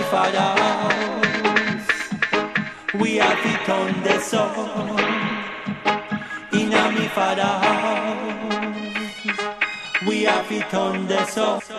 father house. We have it on the sun. In a me father house. We have it on the sun.